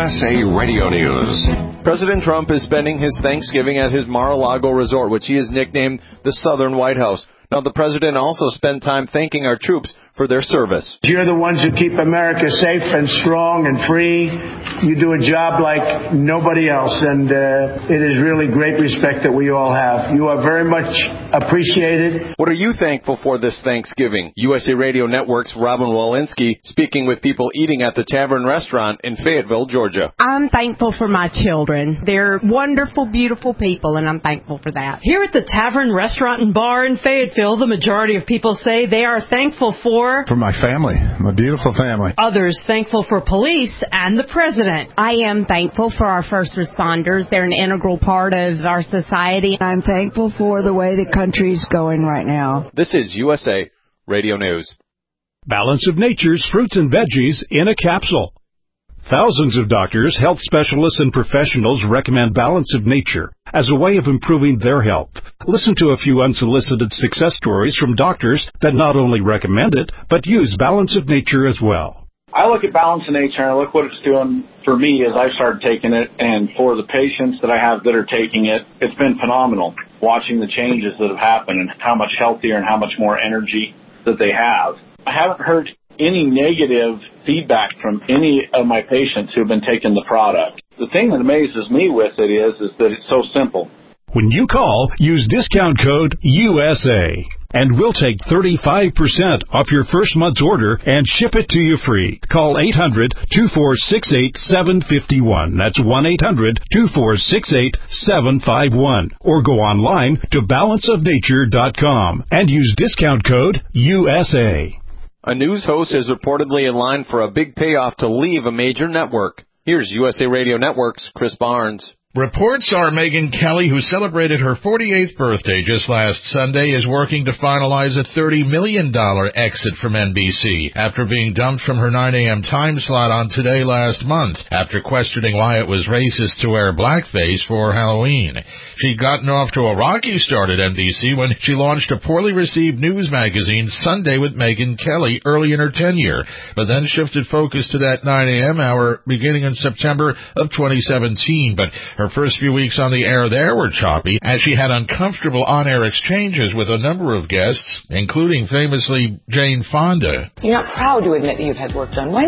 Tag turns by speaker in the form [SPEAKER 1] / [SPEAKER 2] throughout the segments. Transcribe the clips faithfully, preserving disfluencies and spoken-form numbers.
[SPEAKER 1] S A Radio News.
[SPEAKER 2] President Trump is spending his Thanksgiving at his Mar-a-Lago resort, which he has nicknamed the Southern White House. Now, the president also spent time thanking our troops for their service.
[SPEAKER 3] You're the ones who keep America safe and strong and free. You do a job like nobody else, and uh, it is really great respect that we all have. You are very much appreciated.
[SPEAKER 2] What are you thankful for this Thanksgiving? U S A Radio Network's Robin Walensky speaking with people eating at the Tavern Restaurant in Fayetteville, Georgia.
[SPEAKER 4] I'm thankful for my children. They're wonderful, beautiful people, and I'm thankful for that.
[SPEAKER 5] Here at the Tavern Restaurant and Bar in Fayetteville, the majority of people say they are thankful for...
[SPEAKER 6] For my family, my beautiful family.
[SPEAKER 5] Others thankful for police and the president.
[SPEAKER 4] I am thankful for our first responders. They're an integral part of our society.
[SPEAKER 7] I'm thankful for the way the country's going right now.
[SPEAKER 2] This is U S A Radio News.
[SPEAKER 8] Balance of Nature's fruits and veggies in a capsule. Thousands of doctors, health specialists, and professionals recommend Balance of Nature as a way of improving their health. Listen to a few unsolicited success stories from doctors that not only recommend it, but use Balance of Nature as well.
[SPEAKER 9] I look at Balance of Nature and I look what it's doing for me as I started taking it, and for the patients that I have that are taking it, it's been phenomenal watching the changes that have happened and how much healthier and how much more energy that they have. I haven't heard any negative feedback from any of my patients who've been taking the product. The thing that amazes me with it is, is that it's so simple.
[SPEAKER 8] When you call, use discount code U S A, and we'll take thirty-five percent off your first month's order and ship it to you free. Call eight hundred, two four six eight, seven five one. That's one eight hundred, two four six eight, seven five one. Or go online to balance of nature dot com and use discount code U S A.
[SPEAKER 2] A news host is reportedly in line for a big payoff to leave a major network. Here's U S A Radio Network's Chris Barnes.
[SPEAKER 10] Reports are Megyn Kelly, who celebrated her forty-eighth birthday just last Sunday, is working to finalize a thirty million dollars exit from N B C after being dumped from her nine a.m. time slot on Today last month after questioning why it was racist to wear blackface for Halloween. She'd gotten off to a rocky start at N B C when she launched a poorly received news magazine, Sunday with Megyn Kelly, early in her tenure, but then shifted focus to that nine a.m. hour beginning in September of twenty seventeen. But her first few weeks on the air there were choppy, as she had uncomfortable on-air exchanges with a number of guests, including famously Jane Fonda.
[SPEAKER 11] You're not proud to admit you've had work done. Why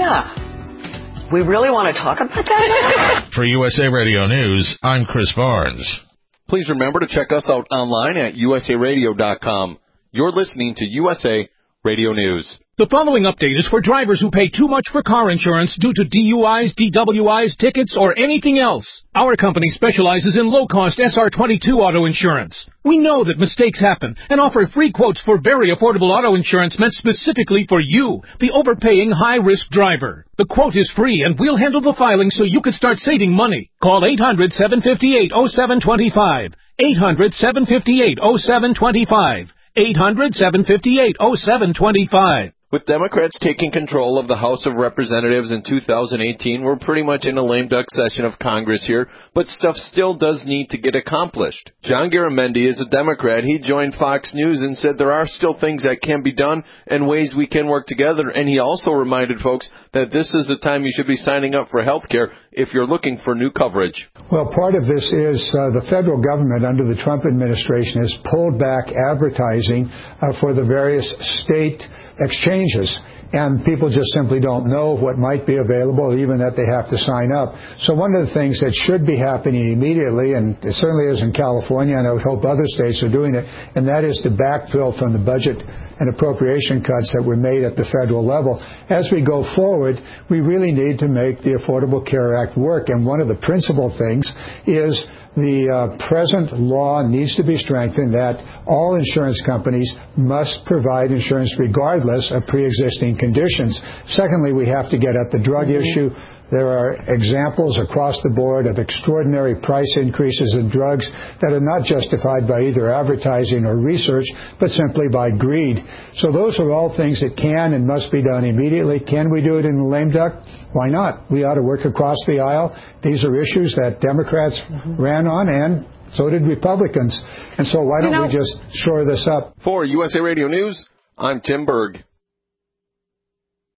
[SPEAKER 11] not? We really want to talk about that?
[SPEAKER 10] For U S A Radio News, I'm Chris Barnes.
[SPEAKER 2] Please remember to check us out online at U S A radio dot com. You're listening to U S A Radio News.
[SPEAKER 12] The following update is for drivers who pay too much for car insurance due to D U Is, D W Is, tickets, or anything else. Our company specializes in low-cost S R twenty-two auto insurance. We know that mistakes happen and offer free quotes for very affordable auto insurance meant specifically for you, the overpaying high-risk driver. The quote is free, and we'll handle the filing so you can start saving money. Call eight hundred, seven five eight, oh seven two five. eight hundred, seven five eight, oh seven two five. eight hundred, seven five eight, oh seven two five.
[SPEAKER 2] With Democrats taking control of the House of Representatives in two thousand eighteen, we're pretty much in a lame duck session of Congress here, but stuff still does need to get accomplished. John Garamendi is a Democrat. He joined Fox News and said there are still things that can be done and ways we can work together, and he also reminded folks that this is the time you should be signing up for health care if you're looking for new coverage.
[SPEAKER 13] Well, part of this is uh, the federal government under the Trump administration has pulled back advertising uh, for the various state exchanges, and people just simply don't know what might be available, even that they have to sign up. So one of the things that should be happening immediately, and it certainly is in California, and I would hope other states are doing it, and that is to backfill from the budget and appropriation cuts that were made at the federal level. As we go forward, we really need to make the Affordable Care Act work, and one of the principal things is the uh, present law needs to be strengthened that all insurance companies must provide insurance regardless of pre-existing conditions. Secondly, we have to get at the drug mm-hmm. issue. There are examples across the board of extraordinary price increases in drugs that are not justified by either advertising or research, but simply by greed. So those are all things that can and must be done immediately. Can we do it in the lame duck? Why not? We ought to work across the aisle. These are issues that Democrats mm-hmm. ran on, and so did Republicans. And so why don't you know, we just shore this up?
[SPEAKER 2] For U S A Radio News, I'm Tim Berg.